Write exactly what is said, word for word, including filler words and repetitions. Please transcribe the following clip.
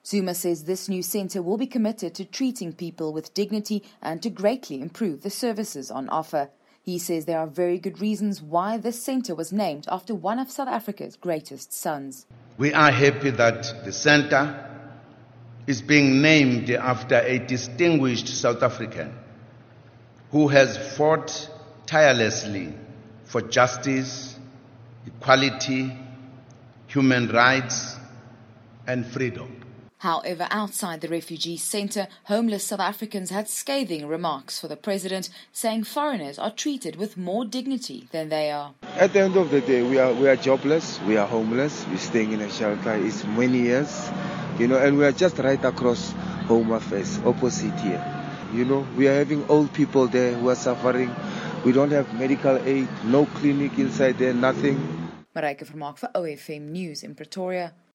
Zuma says this new centre will be committed to treating people with dignity and to greatly improve the services on offer. He says there are very good reasons why this centre was named after one of South Africa's greatest sons. We are happy that the centre is being named after a distinguished South African who has fought tirelessly for justice, equality, human rights, and freedom. However, outside the refugee centre, homeless South Africans had scathing remarks for the president, saying foreigners are treated with more dignity than they are. At the end of the day, we are we are jobless, we are homeless, we're staying in a shelter. It's many years, you know, and we are just right across Home Affairs, opposite here. You know, we are having old people there who are suffering. We don't have medical aid, no clinic inside there, nothing. Marijke Vermaak for O F M News in Pretoria.